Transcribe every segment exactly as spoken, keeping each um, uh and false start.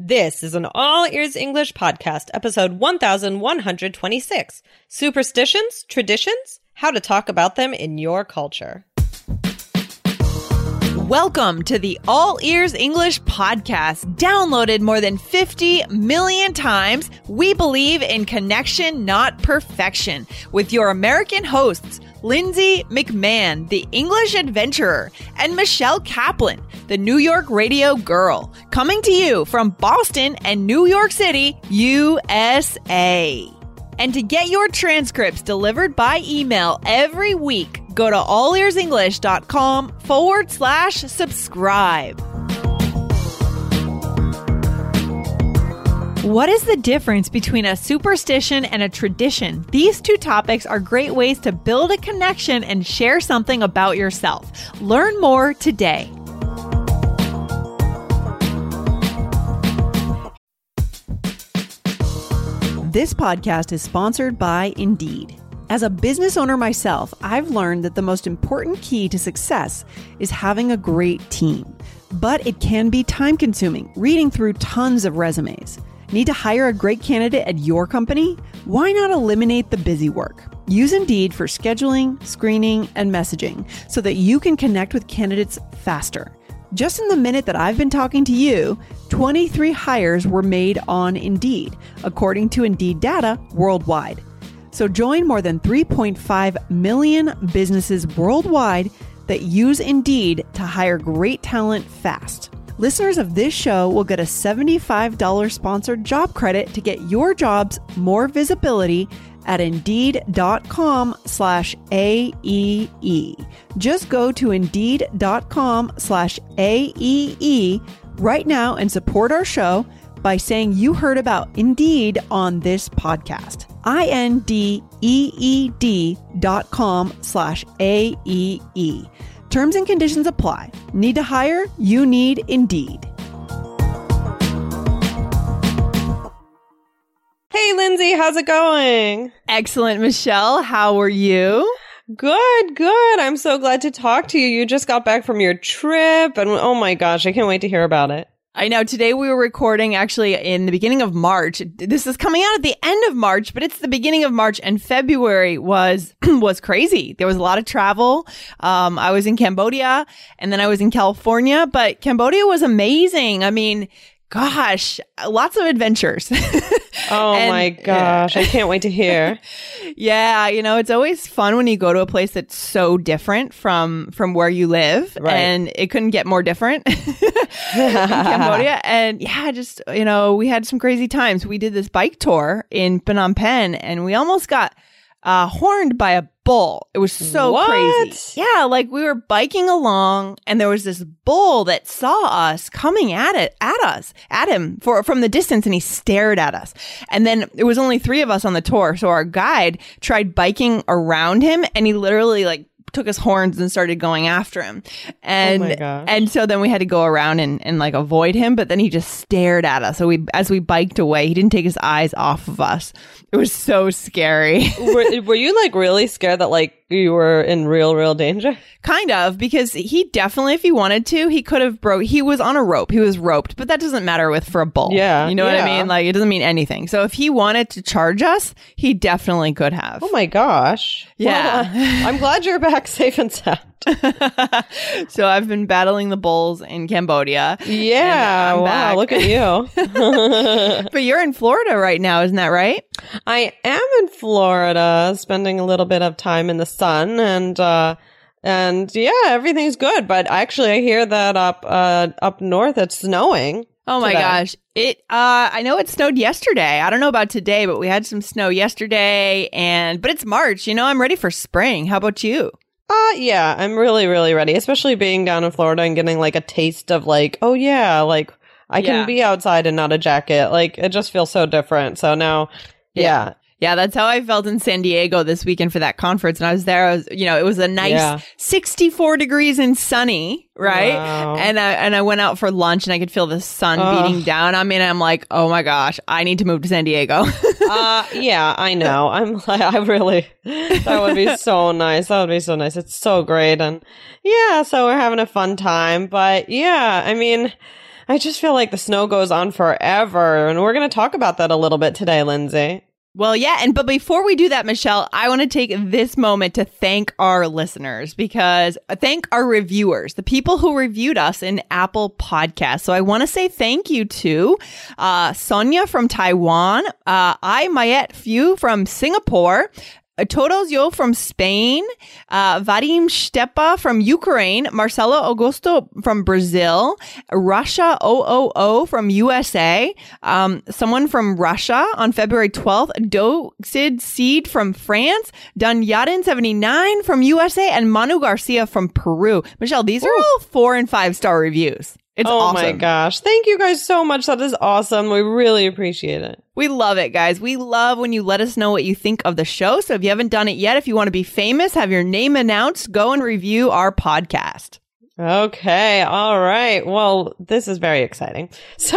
This is an All Ears English podcast, episode one thousand one hundred twenty-six. Superstitions, traditions, how to talk about them in your culture. Welcome to the All Ears English podcast. Downloaded more than fifty million times, we believe in connection, not perfection. With your American hosts, Lindsay McMahon, the English adventurer, and Michelle Kaplan, the New York radio girl, coming to you from Boston and New York City, U S A. And to get your transcripts delivered by email every week, go to allearsenglish.com forward slash subscribe. What is the difference between a superstition and a tradition? These two topics are great ways to build a connection and share something about yourself. Learn more today. This podcast is sponsored by Indeed. As a business owner myself, I've learned that the most important key to success is having a great team. But it can be time-consuming, reading through tons of resumes. Need to hire a great candidate at your company? Why not eliminate the busy work? Use Indeed for scheduling, screening, and messaging so that you can connect with candidates faster. Just in the minute that I've been talking to you, twenty-three hires were made on Indeed, according to Indeed data worldwide. So join more than three point five million businesses worldwide that use Indeed to hire great talent fast. Listeners of this show will get a seventy-five dollars sponsored job credit to get your jobs more visibility at Indeed.com slash AEE. Just go to Indeed.com slash AEE right now and support our show by saying you heard about Indeed on this podcast. I-N-D-E-E-D dot com slash A-E-E. Terms and conditions apply. Need to hire? You need Indeed. Hey, Lindsay, how's it going? Excellent, Michelle. How are you? Good, good. I'm so glad to talk to you. You just got back from your trip, and oh my gosh, I can't wait to hear about it. I know. Today we were recording actually in the beginning of March. This is coming out at the end of March, but it's the beginning of March, and February was was crazy. There was a lot of travel. Um, I was in Cambodia, and then I was in California, but Cambodia was amazing. I mean, gosh, lots of adventures. Oh and, my gosh, I can't wait to hear. Yeah, you know, it's always fun when you go to a place that's so different from from where you live, right. And it couldn't get more different in Cambodia. And yeah, just, you know, we had some crazy times. We did this bike tour in Phnom Penh, and we almost got uh, horned by a bull. It was so what? crazy. Yeah, like we were biking along, and there was this bull that saw us coming at it, at us, at him for from the distance, and he stared at us. And then there was only three of us on the tour, so our guide tried biking around him, and he literally like took his horns and started going after him. And oh my gosh. And so then we had to go around and, and like avoid him, but then he just stared at us. So we as we biked away, he didn't take his eyes off of us. It was so scary. were, were you like really scared that like you were in real, real danger? Kind of, because he definitely, if he wanted to, he could have broke. He was on a rope. He was roped, but that doesn't matter with for a bull. Yeah. You know yeah. what I mean? Like it doesn't mean anything. So if he wanted to charge us, he definitely could have. Oh my gosh. Yeah. Well, I'm glad you're back safe and sound. So I've been battling the bulls in Cambodia. Yeah. Wow. Back. Look at you. But you're in Florida right now, isn't that right? I am in Florida, spending a little bit of time in the sun, and uh, and yeah, everything's good. But actually, I hear that up uh, up north it's snowing. Oh my today. gosh. It uh I know it snowed yesterday. I don't know about today, but we had some snow yesterday, and but it's March, you know, I'm ready for spring. How about you? Uh yeah, I'm really, really ready, especially being down in Florida and getting like a taste of like, oh yeah, like I can Yeah. be outside and not a jacket. Like it just feels so different. So now yeah. Yeah. Yeah, that's how I felt in San Diego this weekend for that conference. And I was there, I was, you know, it was a nice Yeah. sixty-four degrees and sunny, right? Wow. And I, and I went out for lunch and I could feel the sun Ugh. beating down on me. And I'm like, oh my gosh, I need to move to San Diego. uh, yeah, I know. I'm like, I really, that would be so nice. That would be so nice. It's so great. And yeah, so we're having a fun time. But yeah, I mean, I just feel like the snow goes on forever, and we're going to talk about that a little bit today, Lindsay. Well, yeah. And but before we do that, Michelle, I want to take this moment to thank our listeners because thank our reviewers, the people who reviewed us in Apple Podcasts. So I want to say thank you to uh, Sonia from Taiwan, uh, I Mayet Fu from Singapore, Todos Yo from Spain, uh, Vadim Stepa from Ukraine, Marcelo Augusto from Brazil, Russia zero zero zero from U S A, um, someone from Russia on February twelfth, Doxid Seed from France, Dunyarin seventy-nine from U S A, and Manu Garcia from Peru. Michelle, these Ooh. are all four and five star reviews. It's oh awesome. my gosh. Thank you guys so much. That is awesome. We really appreciate it. We love it, guys. We love when you let us know what you think of the show. So if you haven't done it yet, if you want to be famous, have your name announced, go and review our podcast. Okay. All right. Well, this is very exciting. So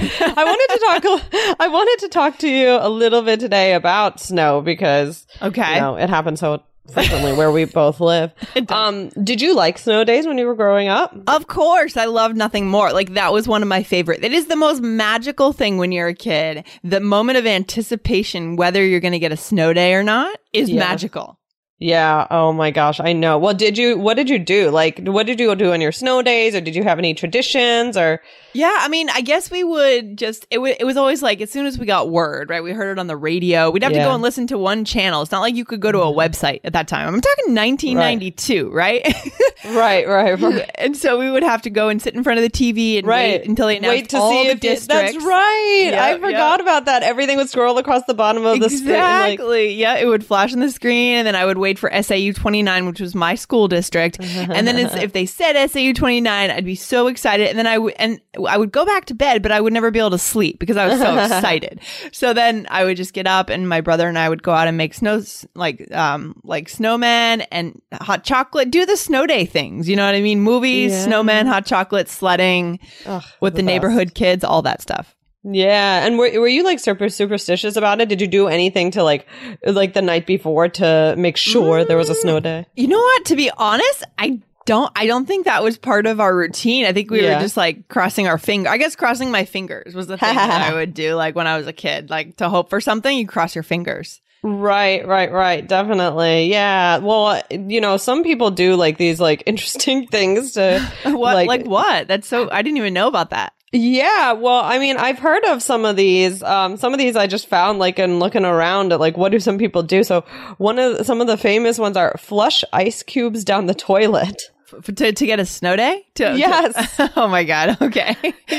I wanted to talk, I wanted to talk to you a little bit today about snow because, okay. you know, it happens so frequently where we both live. Um, did you like snow days when you were growing up? Of course. I love nothing more. Like that was one of my favorite. It is the most magical thing when you're a kid. The moment of anticipation, whether you're going to get a snow day or not, is yeah. magical. Yeah. Oh my gosh. I know. Well, did you, what did you do? Like, what did you do on your snow days, or did you have any traditions or? Yeah. I mean, I guess we would just, it, w- it was always like, as soon as we got word, right? We heard it on the radio. We'd have yeah. to go and listen to one channel. It's not like you could go to a website at that time. I'm talking nineteen ninety-two, right? Right, right, right. And so we would have to go and sit in front of the T V and right. wait until they announced wait to all see the if districts. That's right. Yep, I forgot yep. about that. Everything would scroll across the bottom of the exactly. screen. Exactly. Like- yeah. It would flash on the screen, and then I would wait for S A U twenty-nine, which was my school district. And then it's, if they said S A U twenty-nine, I'd be so excited. And then I would, and I would go back to bed, but I would never be able to sleep because I was so excited. So then I would just get up, and my brother and I would go out and make snows, like, um, like snowmen and hot chocolate, do the snow day things. You know what I mean? Movies, yeah. snowmen, hot chocolate, sledding Ugh, with the, the neighborhood kids, all that stuff. Yeah. And were were you like super superstitious about it? Did you do anything to like like the night before to make sure mm. there was a snow day? You know what? To be honest, I don't I don't think that was part of our routine. I think we yeah. were just like crossing our finger. I guess crossing my fingers was the thing that I would do like when I was a kid. Like to hope for something, you cross your fingers. Right, right, right. Definitely. Yeah. Well, you know, some people do like these like interesting things to what like, like what? That's so I didn't even know about that. Yeah, well, I mean, I've heard of some of these. Um, some of these I just found like in looking around at like what do some people do. So one of some of the famous ones are flush ice cubes down the toilet. F- to to get a snow day? To, yes. To, oh my God. Okay.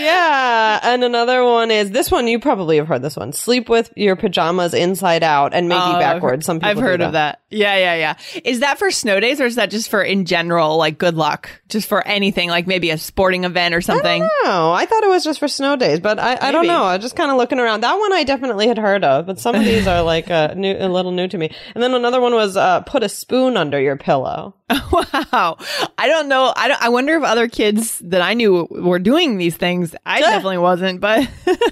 Yeah. And another one is this one. You probably have heard this one. Sleep with your pajamas inside out and maybe oh, backwards. Some people I've heard do that. of that. Yeah, yeah, yeah. Is that for snow days, or is that just for in general, like good luck? Just for anything, like maybe a sporting event or something? I don't know. I thought it was just for snow days, but I, I don't know. I just kind of looking around. That one I definitely had heard of, but some of these are like uh, new, a little new to me. And then another one was uh, put a spoon under your pillow. Wow. I don't know. I don't, I wonder if other kids that I knew were doing these things. I definitely wasn't, but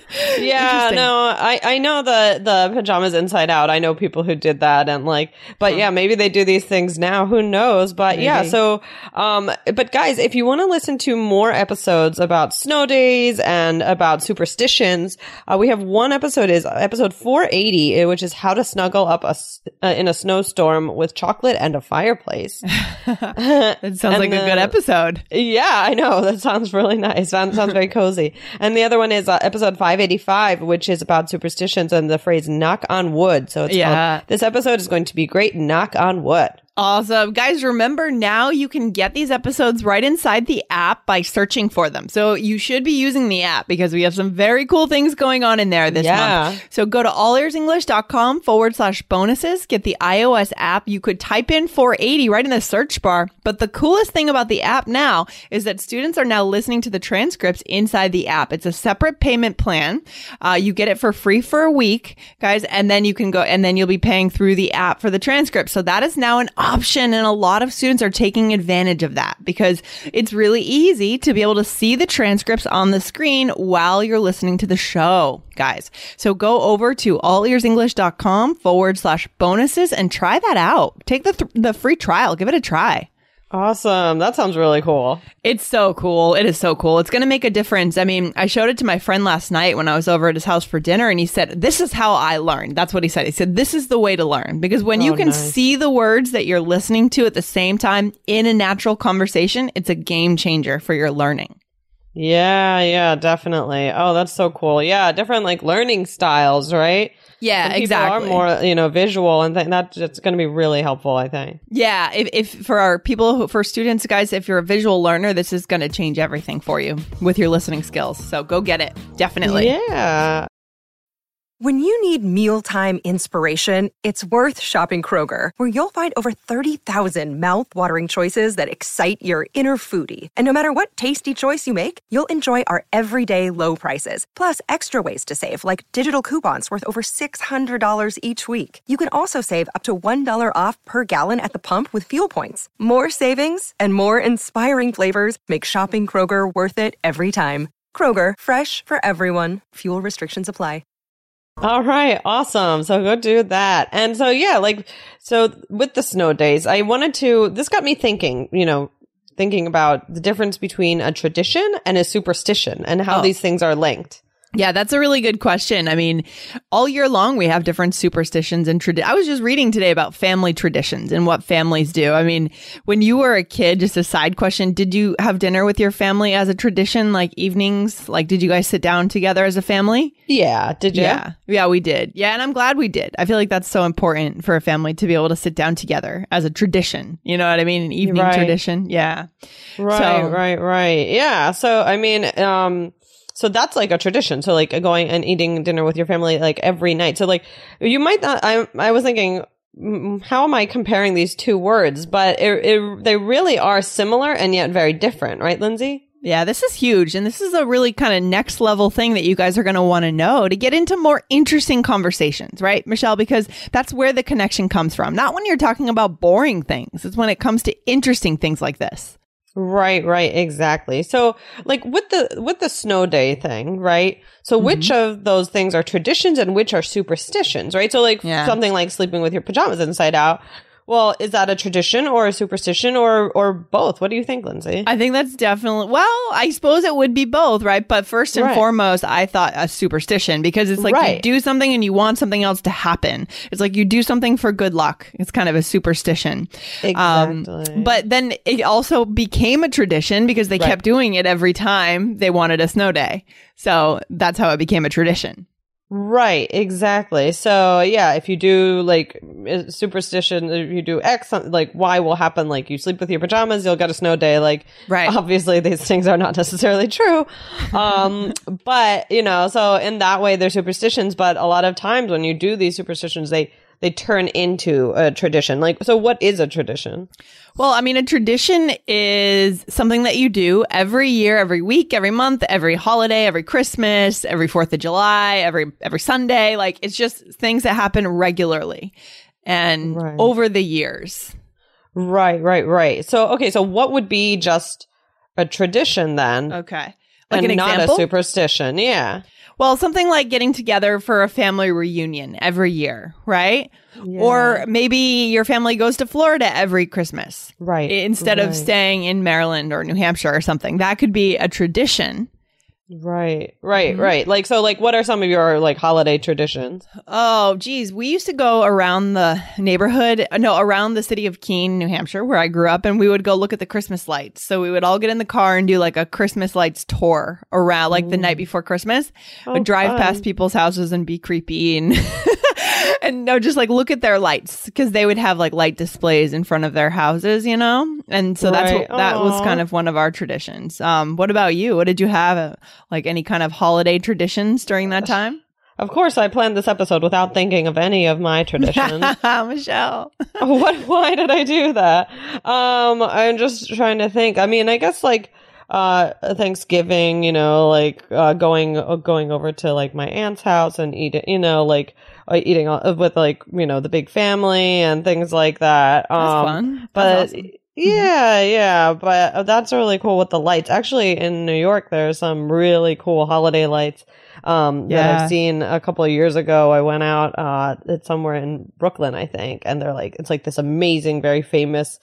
yeah, no, I, I know the, the pajamas inside out. I know people who did that and like, but yeah, maybe they do these things now. Who knows? But maybe. yeah, so, um, but guys, if you want to listen to more episodes about snow days and about superstitions, uh, we have one episode is episode four eighty, which is how to snuggle up a, uh, in a snowstorm with chocolate and a fireplace. That sounds like the, a good episode. Yeah, I know. That sounds really nice. Sounds, sounds very cozy. And the other one is uh, episode five eighty-five, which is about superstitions and the phrase knock on wood. So it's yeah. called, this episode is going to be great. Knock on wood. Awesome. Guys, remember now you can get these episodes right inside the app by searching for them. So you should be using the app because we have some very cool things going on in there this yeah. month. So go to allearsenglish.com forward slash bonuses. Get the iOS app. You could type in four eighty right in the search bar. But the coolest thing about the app now is that students are now listening to the transcripts inside the app. It's a separate payment plan. Uh, you get it for free for a week, guys. And then you can go and then you'll be paying through the app for the transcript. So that is now an option, and a lot of students are taking advantage of that because it's really easy to be able to see the transcripts on the screen while you're listening to the show, guys. So go over to allearsenglish.com forward slash bonuses and try that out. Take the th- the free trial. Give it a try. Awesome. That sounds really cool. It's so cool. It is so cool. It's going to make a difference. I mean, I showed it to my friend last night when I was over at his house for dinner, and he said, this is how I learned. That's what he said. He said, this is the way to learn. Because when oh, you can nice. see the words that you're listening to at the same time in a natural conversation, it's a game changer for your learning. Yeah, yeah, definitely. Oh, that's so cool. Yeah, different like learning styles, right? Yeah, and people exactly. are more, you know, visual, and th- that that's going to be really helpful, I think. Yeah, if, if for our people, who, for students, guys, if you're a visual learner, this is going to change everything for you with your listening skills. So go get it. Definitely. Yeah. When you need mealtime inspiration, it's worth shopping Kroger, where you'll find over thirty thousand mouth-watering choices that excite your inner foodie. And no matter what tasty choice you make, you'll enjoy our everyday low prices, plus extra ways to save, like digital coupons worth over six hundred dollars each week. You can also save up to one dollar off per gallon at the pump with fuel points. More savings and more inspiring flavors make shopping Kroger worth it every time. Kroger, fresh for everyone. Fuel restrictions apply. All right. Awesome. So go do that. And so, yeah, like, so with the snow days, I wanted to, this got me thinking, you know, thinking about the difference between a tradition and a superstition and how oh. these things are linked. Yeah, that's a really good question. I mean, all year long, we have different superstitions and traditions. I was just reading today about family traditions and what families do. I mean, when you were a kid, just a side question, did you have dinner with your family as a tradition, like evenings? Like, did you guys sit down together as a family? Yeah. Did you? Yeah. Yeah, we did. Yeah. And I'm glad we did. I feel like that's so important for a family to be able to sit down together as a tradition. You know what I mean? An evening right. tradition. Yeah. Right, so, right, right. Yeah. So, I mean, um, So that's like a tradition. So like going and eating dinner with your family like every night. So like you might not, I I was thinking, how am I comparing these two words? But it, it, they really are similar and yet very different. Right, Lindsay? Yeah, this is huge. And this is a really kind of next level thing that you guys are going to want to know to get into more interesting conversations, right, Michelle? Because that's where the connection comes from. Not when you're talking about boring things. It's when it comes to interesting things like this. Right, right, exactly. So like with the with the snow day thing, right? So mm-hmm. which of those things are traditions and which are superstitions, right? So like yeah. something like sleeping with your pajamas inside out. Well, is that a tradition or a superstition or or both? What do you think, Lindsay? I think that's definitely, well, I suppose it would be both, right? But first and right. foremost, I thought a superstition, because it's like right. you do something and you want something else to happen. It's like you do something for good luck. It's kind of a superstition. Exactly. Um, but then it also became a tradition because they right. kept doing it every time they wanted a snow day. So that's how it became a tradition. Right, exactly. So yeah, if you do like superstition, if you do X, like Y will happen. Like you sleep with your pajamas, you'll get a snow day. Like right. obviously these things are not necessarily true. Um, but you know, so in that way they're superstitions. But a lot of times when you do these superstitions, they they turn into a tradition. Like, so what is a tradition? Well, I mean, a tradition is something that you do every year, every week, every month, every holiday, every Christmas, every fourth of July, every every Sunday. Like, it's just things that happen regularly and right. over the years. Right, right, right. So, okay, so what would be just a tradition then? Okay. Like and an not example? a superstition, yeah. Well, something like getting together for a family reunion every year, right? Yeah. Or maybe your family goes to Florida every Christmas. Right. Instead right. of staying in Maryland or New Hampshire or something. That could be a tradition. Right, right, Mm-hmm. right. Like, so like, what are some of your like holiday traditions? Oh, geez. We used to go around the neighborhood, no, around the city of Keene, New Hampshire, where I grew up, and we would go look at the Christmas lights. So we would all get in the car and do like a Christmas lights tour around, like the night before Christmas. Oh, would drive fun. past people's houses and be creepy and and no, just like look at their lights, because they would have like light displays in front of their houses, you know? And so that's Right. what, that was Aw. kind of one of our traditions. Um, what about you? What did you have? Uh, like any kind of holiday traditions during that time? Of course, I planned this episode without thinking of any of my traditions. Michelle. what? Why did I do that? Um, I'm just trying to think. I mean, I guess like uh Thanksgiving, you know, like uh, going uh, going over to like my aunt's house and eating, you know, like uh, eating uh, with like, you know, the big family and things like that. Um, That's fun. But That's awesome. yeah, yeah, but that's really cool with the lights. Actually, in New York, there's some really cool holiday lights um, that Yeah. I've seen a couple of years ago. I went out, uh, it's somewhere in Brooklyn, I think, and they're like, it's like this amazing, very famous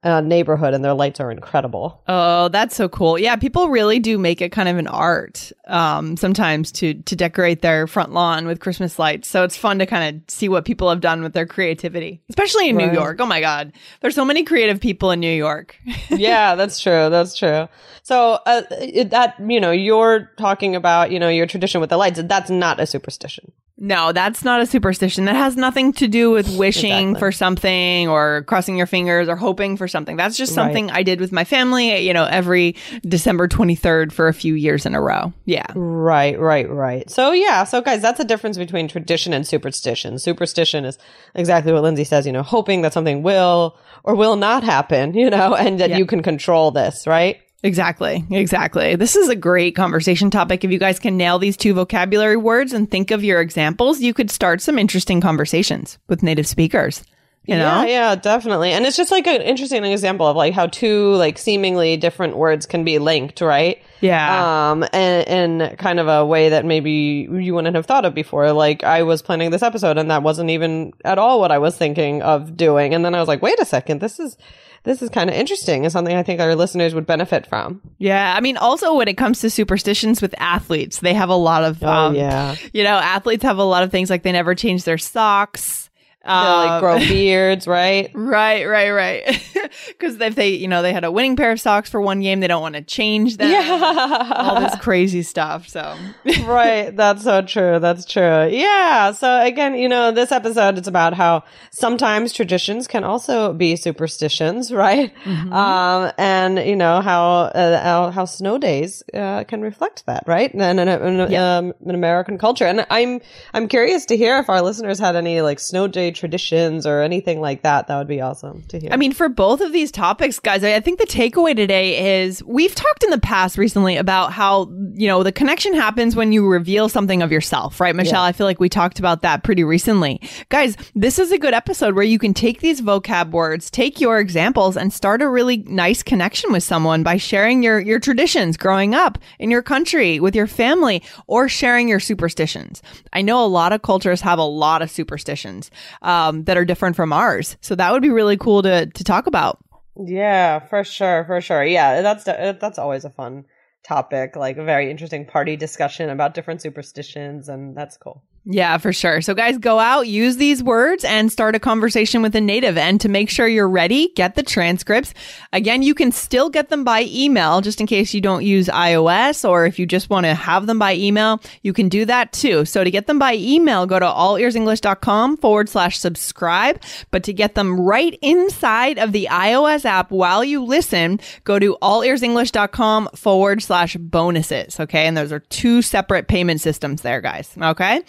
uh, neighborhood, and their lights are incredible. Oh, that's so cool. Yeah, people really do make it kind of an art um, sometimes to to decorate their front lawn with Christmas lights. So it's fun to kind of see what people have done with their creativity, especially in right. New York. Oh my God. There's so many creative people in New York. Yeah, that's true. That's true. So uh, it, that, you know, you're talking about, you know, your tradition with the lights. That's not a superstition. No, that's not a superstition. That has nothing to do with wishing exactly. for something or crossing your fingers or hoping for something. That's just something right. I did with my family, you know, every December twenty-third for a few years in a row. Yeah. Right, right, right. So yeah. So guys, that's the difference between tradition and superstition. Superstition is exactly what Lindsay says, you know, hoping that something will or will not happen, you know, and that yeah. you can control this, right? Exactly. Exactly. This is a great conversation topic. If you guys can nail these two vocabulary words and think of your examples, you could start some interesting conversations with native speakers. You know? Yeah, yeah, definitely. And it's just like an interesting example of like how two like seemingly different words can be linked, right? Yeah. Um, and in kind of a way that maybe you wouldn't have thought of before. Like I was planning this episode and that wasn't even at all what I was thinking of doing. And then I was like, wait a second, this is This is kind of interesting and something I think our listeners would benefit from. Yeah. I mean, also when it comes to superstitions with athletes, they have a lot of, oh, um, yeah. you know, athletes have a lot of things like they never change their socks. They like grow beards, right? Right, right, right. Because if they, you know, they had a winning pair of socks for one game, they don't want to change them. Yeah. All this crazy stuff. So, right. That's so true. That's true. Yeah. So again, you know, this episode, it's about how sometimes traditions can also be superstitions, right? Mm-hmm. Um, and you know, how, uh, how, how snow days, uh, can reflect that, right? And in, in, yeah. um, in American culture. And I'm, I'm curious to hear if our listeners had any like snow day traditions or anything like that. That would be awesome to hear. I mean, for both of these topics, guys, I think the takeaway today is we've talked in the past recently about how, you know, the connection happens when you reveal something of yourself, right, Michelle? Yeah. I feel like we talked about that pretty recently. Guys, this is a good episode where you can take these vocab words, take your examples, and start a really nice connection with someone by sharing your, your traditions growing up in your country with your family or sharing your superstitions. I know a lot of cultures have a lot of superstitions. Um, that are different from ours. So that would be really cool to to talk about. Yeah, for sure, for sure. Yeah, that's that's always a fun topic, like a very interesting party discussion about different superstitions, and that's cool. Yeah, for sure. So guys, go out, use these words and start a conversation with a native. And to make sure you're ready, get the transcripts. Again, you can still get them by email just in case you don't use iOS, or if you just want to have them by email, you can do that too. So to get them by email, go to allearsenglish.com forward slash subscribe. But to get them right inside of the iOS app while you listen, go to allearsenglish.com forward slash bonuses. Okay. And those are two separate payment systems there, guys. Okay.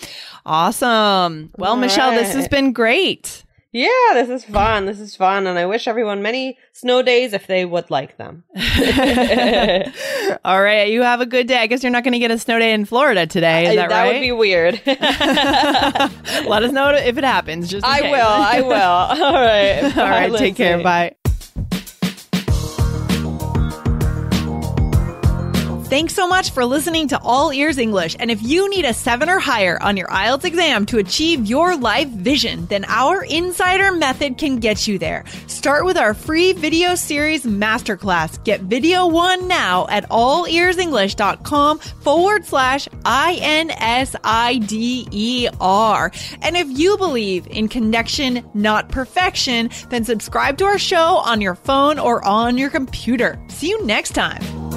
Awesome. Well, All Michelle, right. This has been great. Yeah, this is fun. This is fun. And I wish everyone many snow days if they would like them. All right. You have a good day. I guess you're not going to get a snow day in Florida today. Is that, that right? That would be weird. Let us know if it happens. Just in I case. will. I will. All right. All Bye, right. Lindsay. Take care. Bye. Thanks so much for listening to All Ears English. And if you need a seven or higher on your I E L T S exam to achieve your life vision, then our Insider Method can get you there. Start with our free video series masterclass. Get video one now at allearsenglish.com forward slash I N S I D E R. And if you believe in connection, not perfection, then subscribe to our show on your phone or on your computer. See you next time.